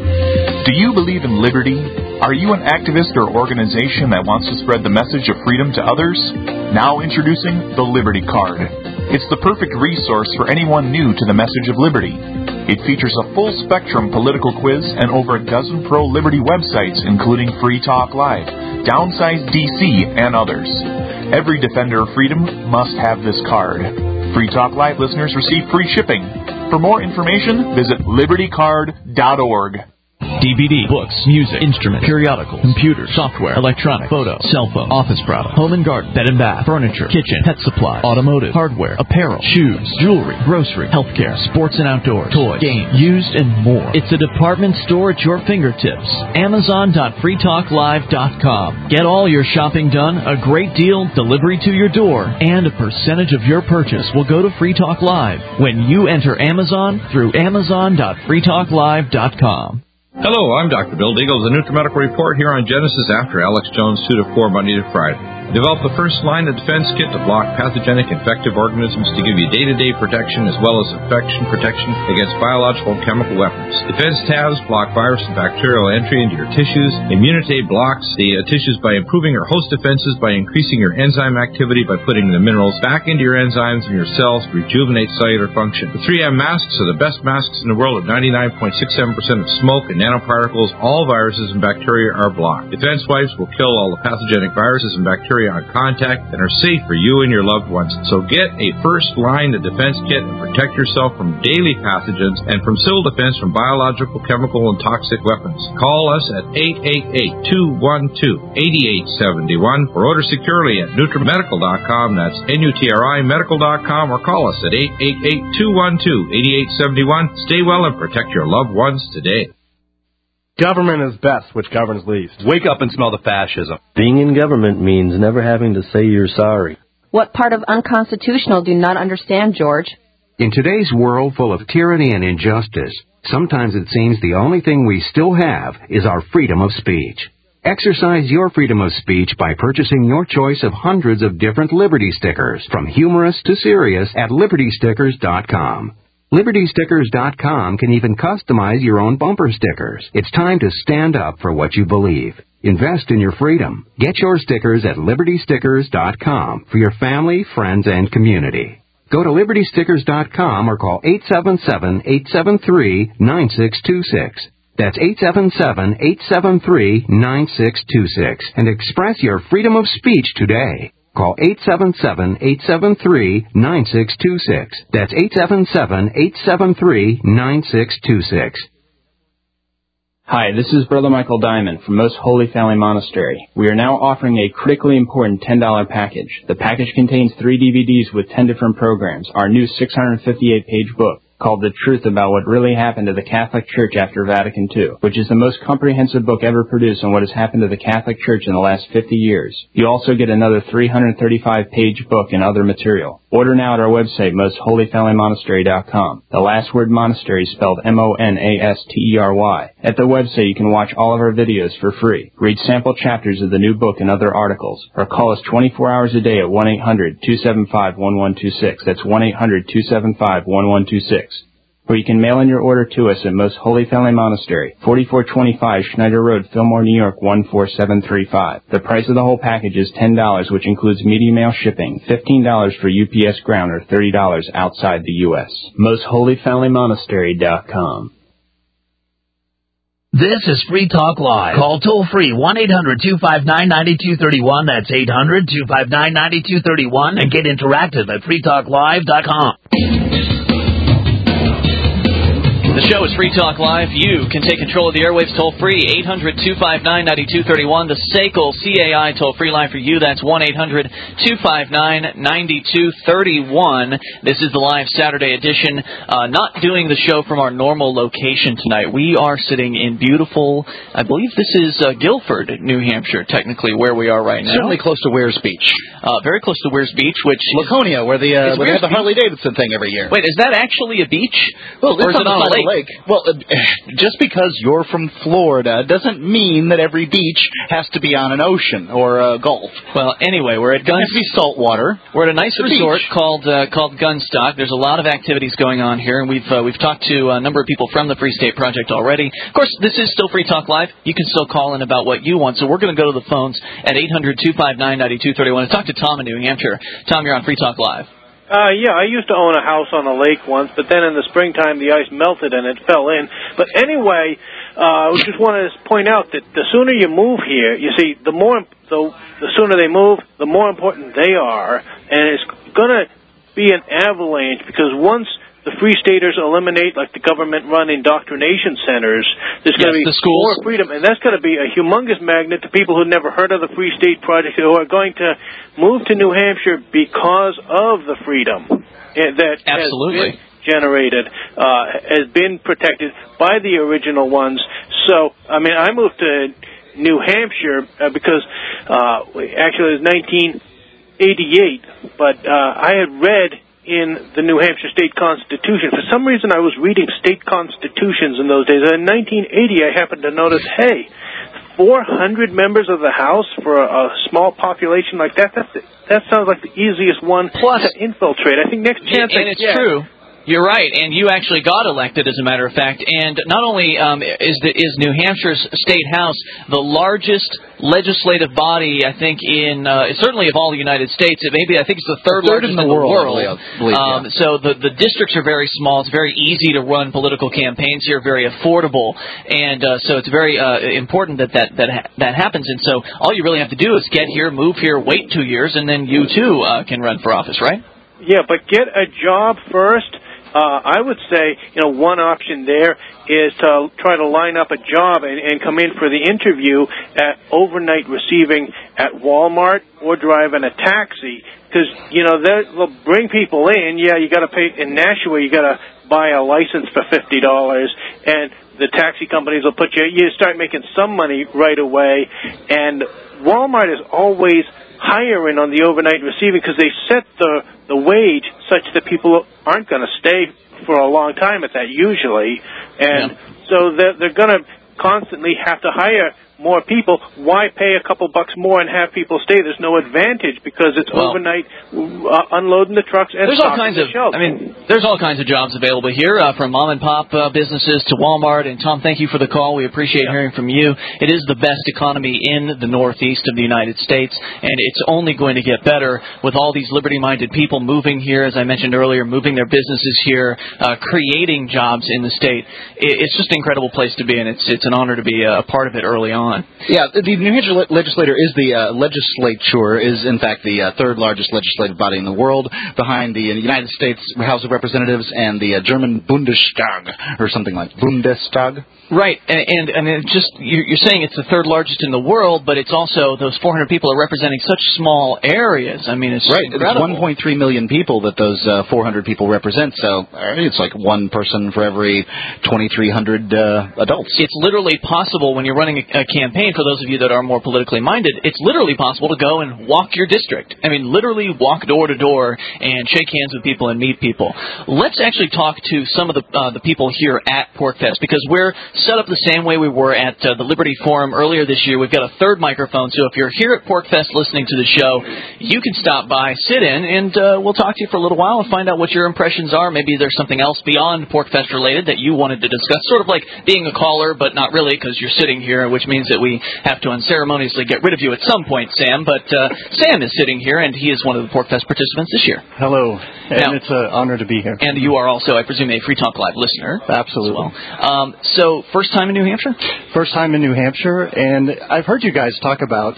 Do you believe in liberty? Are you an activist or organization that wants to spread the message of freedom to others? Now introducing the Liberty Card. It's the perfect resource for anyone new to the message of liberty. It features a full-spectrum political quiz and over a dozen pro-liberty websites, including Free Talk Live, Downsize D C, and others. Every defender of freedom must have this card. Free Talk Live listeners receive free shipping. For more information, visit liberty card dot org. D V D, books, music, instrument, periodical, computer, software, electronic, photo, cell phone, office product, home and garden, bed and bath, furniture, kitchen, pet supply, automotive, hardware, apparel, shoes, jewelry, grocery, healthcare, sports and outdoors, toys, games, used, and more. It's a department store at your fingertips. Amazon dot free talk live dot com. Get all your shopping done, a great deal, delivery to your door, and a percentage of your purchase will go to Free Talk Live when you enter Amazon through Amazon dot free talk live dot com. Hello, I'm Doctor Bill Deagle with the NutriMedical Report here on Genesis after Alex Jones two to four Monday to Friday. Develop the first line of defense kit to block pathogenic infective organisms to give you day-to-day protection as well as infection protection against biological and chemical weapons. Defense tabs block virus and bacterial entry into your tissues. Immunity blocks the uh, tissues by improving your host defenses by increasing your enzyme activity by putting the minerals back into your enzymes and your cells to rejuvenate cellular function. The three M masks are the best masks in the world at ninety-nine point six seven percent of smoke and nanoparticles. All viruses and bacteria are blocked. Defense wipes will kill all the pathogenic viruses and bacteria on contact and are safe for you and your loved ones. So get a first line of defense kit and protect yourself from daily pathogens and from civil defense from biological, chemical, and toxic weapons. Call us at eight eight eight, two one two, eight eight seven one or order securely at NutriMedical dot com. That's N U T R I medical dot com or call us at eight eight eight, two one two, eight eight seven one. Stay well and protect your loved ones today. Government is best, which governs least. Wake up and smell the fascism. Being in government means never having to say you're sorry. What part of unconstitutional do you not understand, George? In today's world full of tyranny and injustice, sometimes it seems the only thing we still have is our freedom of speech. Exercise your freedom of speech by purchasing your choice of hundreds of different Liberty stickers, from humorous to serious, at Liberty Stickers dot com. Liberty Stickers dot com can even customize your own bumper stickers. It's time to stand up for what you believe. Invest in your freedom. Get your stickers at Liberty Stickers dot com for your family, friends, and community. Go to Liberty Stickers dot com or call eight seven seven, eight seven three, nine six two six. That's eight seven seven, eight seven three, nine six two six and express your freedom of speech today. Call eight seven seven, eight seven three, nine six two six. That's eight seven seven, eight seven three, nine six two six. Hi, this is Brother Michael Diamond from Most Holy Family Monastery. We are now offering a critically important ten dollar package. The package contains three D V Ds with ten different programs, our new six hundred fifty-eight page book, called The Truth About What Really Happened to the Catholic Church After Vatican Two, which is the most comprehensive book ever produced on what has happened to the Catholic Church in the last fifty years. You also get another three hundred thirty-five page book and other material. Order now at our website, most holy family monastery dot com. The last word monastery is spelled M O N A S T E R Y. At the website, you can watch all of our videos for free, read sample chapters of the new book and other articles, or call us twenty-four hours a day at one eight hundred, two seven five, one one two six. That's one eight hundred, two seven five, one one two six. Or you can mail in your order to us at Most Holy Family Monastery, forty-four twenty-five Schneider Road, Fillmore, New York, one four seven three five. The price of the whole package is ten dollars, which includes media mail shipping, fifteen dollars for U P S ground, or thirty dollars outside the U S most holy family monastery dot com. This is Free Talk Live. Call toll-free one eight hundred, two five nine, nine two three one. That's eight hundred, two five nine, nine two three one. And get interactive at free talk live dot com. The show is Free Talk Live. You can take control of the airwaves toll-free, eight hundred, two five nine, nine two three one. The S A C L C A I toll-free line for you, that's one eight hundred, two five nine, nine two three one. This is the live Saturday edition. Uh, not doing the show from our normal location tonight. We are sitting in beautiful, I believe this is uh, Guilford, New Hampshire, technically, where we are right now. Certainly close to Weir's Beach. Uh, very close to Weir's Beach, which Laconia, where, the, uh, where they have the Harley-Davidson thing every year. Wait, is that actually a beach? Well, or is it on a lake? Lake. Well, uh, just because you're from Florida doesn't mean that every beach has to be on an ocean or a gulf. Well, anyway, we're at Gun. It has to be salt water. We're at a nice resort called uh, called Gunstock. There's a lot of activities going on here, and we've uh, we've talked to a number of people from the Free State Project already. Of course, this is still Free Talk Live. You can still call in about what you want. So we're going to go to the phones at eight hundred, two five nine, nine two three one and talk to Tom in New Hampshire. Tom, you're on Free Talk Live. Uh, yeah, I used to own a house on a lake once, but then in the springtime the ice melted and it fell in. But anyway, uh, I just wanted to point out that the sooner you move here, you see, the more, the, the sooner they move, the more important they are, and it's going to be an avalanche because once the Free Staters eliminate, like the government-run indoctrination centers, there's going to yes, be the schools. more freedom, and that's going to be a humongous magnet to people who never heard of the Free State Project who are going to move to New Hampshire because of the freedom that Absolutely. has been generated, uh, has been protected by the original ones. So, I mean, I moved to New Hampshire uh, because uh, actually it was nineteen eighty-eight, but uh, I had read in the New Hampshire State Constitution. For some reason, I was reading state constitutions in those days. In nineteen eighty, I happened to notice, hey, four hundred members of the House for a, a small population like that, that's, that sounds like the easiest one Plus, to infiltrate. I think next chance and I it's get, true. You're right, and you actually got elected, as a matter of fact. And not only um, is the, is New Hampshire's state house the largest legislative body, I think, in uh, certainly of all the United States. It maybe I think it's the third, third largest in the, in the world. world. I believe, um, yeah. So the the districts are very small. It's very easy to run political campaigns here, very affordable, and uh, so it's very uh, important that that that ha- that happens. And so all you really have to do is get here, move here, wait two years, and then you too uh, can run for office, right? Yeah, but get a job first. Uh, I would say, you know, one option there is to try to line up a job and, and come in for the interview at overnight receiving at Walmart or driving a taxi. Because, you know, they'll bring people in. Yeah, you got to pay in Nashua. You got to buy a license for fifty dollars. And the taxi companies will put you, you start making some money right away. And Walmart is always hiring on the overnight receiving because they set the, the wage such that people aren't going to stay for a long time at that usually. And yeah. so they're, they're going to constantly have to hire more people. Why pay a couple bucks more and have people stay? There's no advantage because it's well, overnight uh, unloading the trucks and there's all stocking kinds the of, shelves. I mean, there's all kinds of jobs available here, uh, from mom and pop uh, businesses to Walmart. And Tom, thank you for the call. We appreciate yeah. hearing from you. It is the best economy in the Northeast of the United States, and it's only going to get better with all these liberty-minded people moving here, as I mentioned earlier, moving their businesses here, uh, creating jobs in the state. It's just an incredible place to be, and it's it's an honor to be a part of it early on. Yeah, the New Hampshire le- legislature is the uh, legislature is in fact the uh, third largest legislative body in the world, behind the uh, United States House of Representatives and the uh, German Bundestag or something like Bundestag. Right, and and, and it just you're saying it's the third largest in the world, but it's also those four hundred people are representing such small areas. I mean, it's right. incredible. It's one point three million people that those uh, four hundred people represent. So it's like one person for every twenty-three hundred uh, adults. It's literally possible when you're running a, a campaign. For those of you that are more politically minded, it's literally possible to go and walk your district. I mean, literally walk door to door and shake hands with people and meet people. Let's actually talk to some of the uh, the people here at PorcFest, because we're set up the same way we were at uh, the Liberty Forum earlier this year. We've got a third microphone, so if you're here at PorcFest listening to the show, you can stop by, sit in, and uh, we'll talk to you for a little while and find out what your impressions are. Maybe there's something else beyond PorcFest related that you wanted to discuss, sort of like being a caller, but not really, because you're sitting here, which means that we have to unceremoniously get rid of you at some point, Sam. But uh, Sam is sitting here, and he is one of the PorcFest participants this year. Hello, and now, it's an honor to be here. And you are also, I presume, a Free Talk Live listener. Absolutely. As well. Um, so, first time in New Hampshire? First time in New Hampshire, and I've heard you guys talk about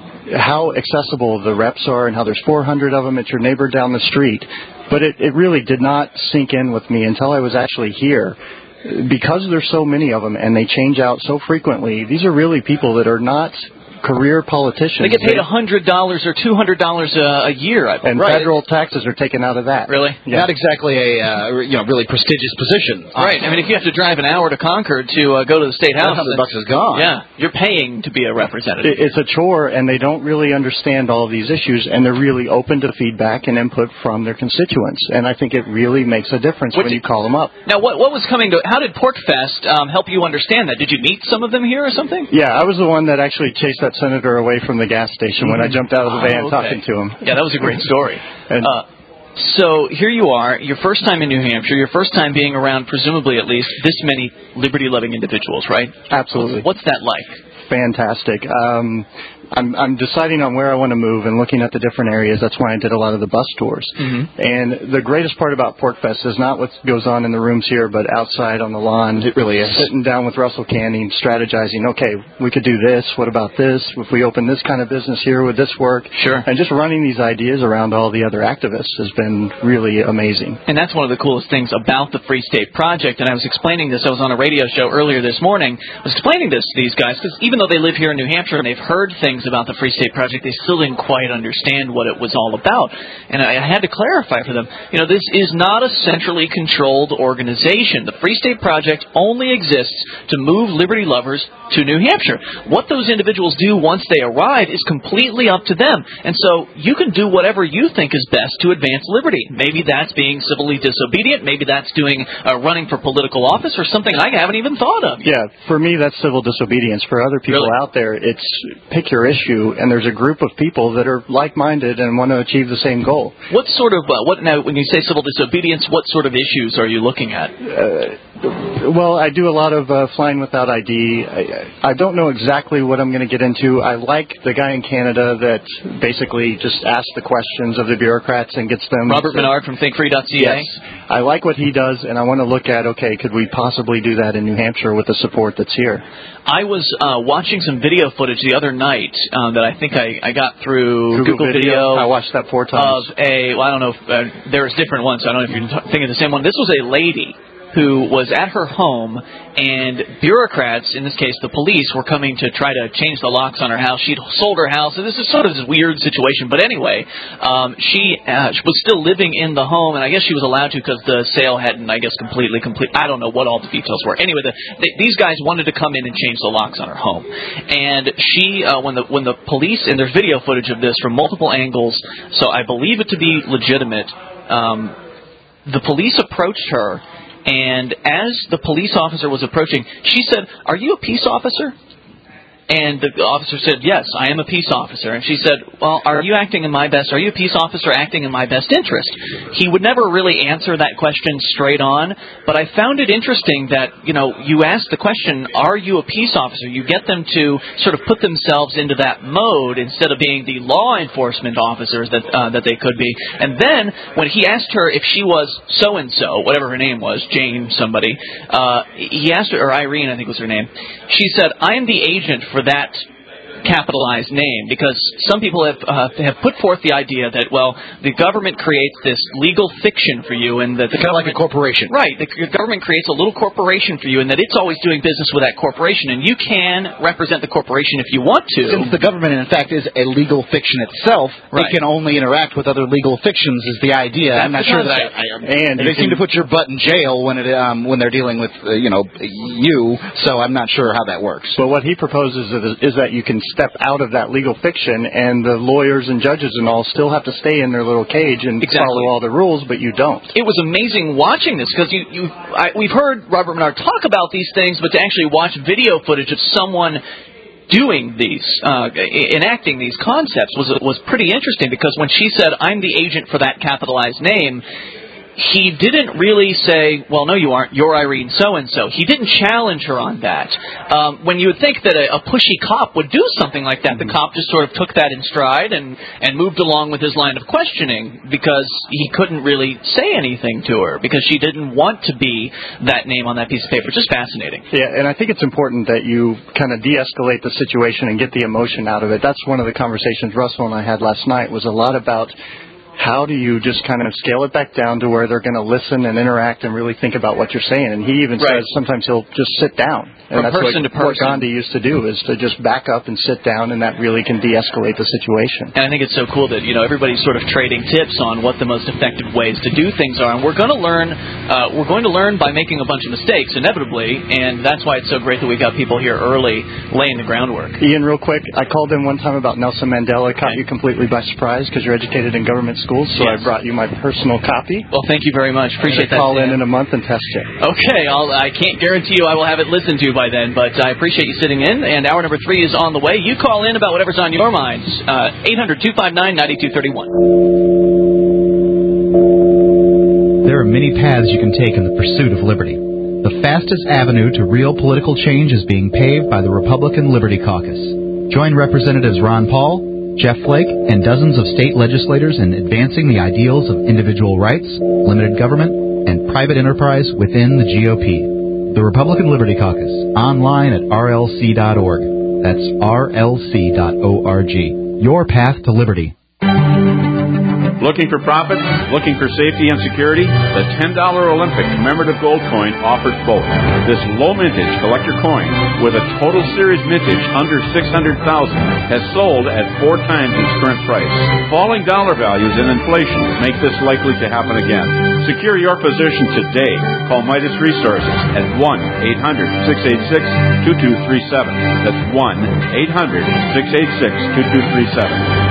how accessible the reps are and how there's four hundred of them at your neighbor down the street, but it, it really did not sink in with me until I was actually here. Because there's so many of them and they change out so frequently, these are really people that are not career politicians. They get paid one hundred dollars or two hundred dollars a year. And right. federal taxes are taken out of that. Really? Yeah. Not exactly a uh, you know really prestigious position. Right. I mean, if you have to drive an hour to Concord to uh, go to the State House, one hundred bucks is gone. Yeah, you're paying to be a representative. It's a chore, and they don't really understand all of these issues, and they're really open to feedback and input from their constituents. And I think it really makes a difference what when you call them up. Now, what what was coming to? How did PorcFest um, help you understand that? Did you meet some of them here or something? Yeah, I was the one that actually chased that senator away from the gas station when I jumped out of the van oh, okay. talking to him. Yeah, that was a great story. and, uh, so here you are, your first time in New Hampshire, your first time being around, presumably at least, this many liberty-loving individuals, right? Absolutely. What's, what's that like? Fantastic. Um, I'm, I'm deciding on where I want to move and looking at the different areas. That's why I did a lot of the bus tours. Mm-hmm. And the greatest part about PorcFest is not what goes on in the rooms here, but outside on the lawn. It really is. Sitting down with Russell Canning, strategizing, okay, we could do this. What about this? If we open this kind of business here, would this work? Sure. And just running these ideas around all the other activists has been really amazing. And that's one of the coolest things about the Free State Project. And I was explaining this. I was on a radio show earlier this morning. I was explaining this to these guys because even though they live here in New Hampshire and they've heard things about the Free State Project, they still didn't quite understand what it was all about. And I had to clarify for them, you know, this is not a centrally controlled organization. The Free State Project only exists to move liberty lovers to New Hampshire. What those individuals do once they arrive is completely up to them. And so you can do whatever you think is best to advance liberty. Maybe that's being civilly disobedient. Maybe that's doing uh, running for political office or something I haven't even thought of. Yeah, for me, that's civil disobedience. For other people really? out there, it's pick your issue, and there's a group of people that are like-minded and want to achieve the same goal. What sort of, uh, what now, when you say civil disobedience, what sort of issues are you looking at? Uh, well, I do a lot of uh, flying without I D. I, I don't know exactly what I'm going to get into. I like the guy in Canada that basically just asks the questions of the bureaucrats and gets them. Robert to, Menard from think free dot c a? Yes. I like what he does, and I want to look at, okay, could we possibly do that in New Hampshire with the support that's here? I was uh, watching some video footage the other night uh, that I think I, I got through Google, Google Video. I watched that four times. Of a, well, I don't know if uh, there's different ones. So I don't know if you're thinking of the same one. This was a lady who was at her home, and bureaucrats, in this case the police, were coming to try to change the locks on her house. She'd sold her house, and this is sort of this weird situation. But anyway, um, she uh, was still living in the home, and I guess she was allowed to because the sale hadn't, I guess, completely complete. I don't know what all the details were. Anyway, the, the, these guys wanted to come in and change the locks on her home, and she, uh, when the when the police, and there's video footage of this from multiple angles, so I believe it to be legitimate. Um, the police approached her. And as the police officer was approaching, she said, "Are you a peace officer?" And the officer said, "Yes, I am a peace officer." And she said, "Well, are you acting in my best? Are you a peace officer acting in my best interest?" He would never really answer that question straight on, but I found it interesting that, you know, you ask the question, "Are you a peace officer?" You get them to sort of put themselves into that mode instead of being the law enforcement officers that uh, that they could be. And then when he asked her if she was so and so, whatever her name was, Jane somebody, uh, he asked her, or Irene, I think was her name. She said, "I am the agent for that capitalized name," because some people have uh, have put forth the idea that, well, the government creates this legal fiction for you, and that the kind of like a corporation, right? The government creates a little corporation for you, and that it's always doing business with that corporation, and you can represent the corporation if you want to. Since the government, in fact, is a legal fiction itself, right. It can only interact with other legal fictions. Is the idea? That's I'm not the sure that I. I and they seem to put your butt in jail when it um, when they're dealing with uh, you know you. So I'm not sure how that works. But what he proposes is, is that you can step out of that legal fiction, and the lawyers and judges and all still have to stay in their little cage and exactly. follow all the rules, but you don't. It was amazing watching this, because you, you, I, we've heard Robert Menard talk about these things, but to actually watch video footage of someone doing these, uh, enacting these concepts was was pretty interesting, because when she said, "I'm the agent for that capitalized name," he didn't really say, "Well, no, you aren't. You're Irene so-and-so." He didn't challenge her on that. Um, when you would think that a, a pushy cop would do something like that, the cop just sort of took that in stride and, and moved along with his line of questioning, because he couldn't really say anything to her, because she didn't want to be that name on that piece of paper. Just fascinating. Yeah, and I think it's important that you kind of de-escalate the situation and get the emotion out of it. That's one of the conversations Russell and I had last night, was a lot about how do you just kind of scale it back down to where they're going to listen and interact and really think about what you're saying. And he even right. says sometimes he'll just sit down. And From that's person what, to person. what Gandhi used to do, is to just back up and sit down, and that really can de-escalate the situation. And I think it's so cool that, you know, everybody's sort of trading tips on what the most effective ways to do things are. And we're going to learn, uh, we're going to learn by making a bunch of mistakes, inevitably, and that's why it's so great that we got people here early laying the groundwork. Ian, real quick, I called in one time about Nelson Mandela. Caught okay. you completely by surprise because you're educated in government schools, so yes. I brought you my personal copy. Well, thank you very much. Appreciate that. Call in in a month and test check. Okay, I'll, I can't guarantee you I will have it listened to by then, but I appreciate you sitting in, and hour number three is on the way. You call in about whatever's on your minds. Uh, eight hundred two five nine nine two three one. There are many paths you can take in the pursuit of liberty. The fastest avenue to real political change is being paved by the Republican Liberty Caucus. Join Representatives Ron Paul, Jeff Flake, and dozens of state legislators in advancing the ideals of individual rights, limited government, and private enterprise within the G O P. The Republican Liberty Caucus, online at R L C dot org. That's R L C dot org. Your path to liberty. Looking for profits? Looking for safety and security? The ten dollar Olympic commemorative gold coin offers both. This low mintage collector coin, with a total series mintage under six hundred thousand dollars, has sold at four times its current price. Falling dollar values and inflation make this likely to happen again. Secure your position today. Call Midas Resources at one eight hundred six eight six two two three seven. That's one eight hundred six eight six two two three seven.